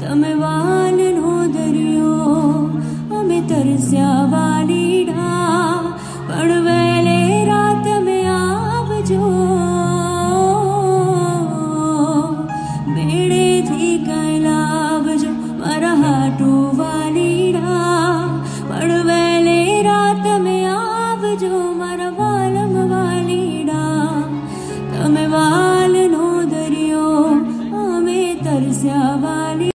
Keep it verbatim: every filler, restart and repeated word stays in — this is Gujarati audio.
તમે વાલનો દરિયો અમે તરસ્યા વાલીડા પણ વહેલે રાત તમે આવજો બેડેથી કઈ લાવજો મારા હાટું વાલીડા પણ વહેલે રાત તમે આવજો મારા વાલમ વાલીડા તમે વા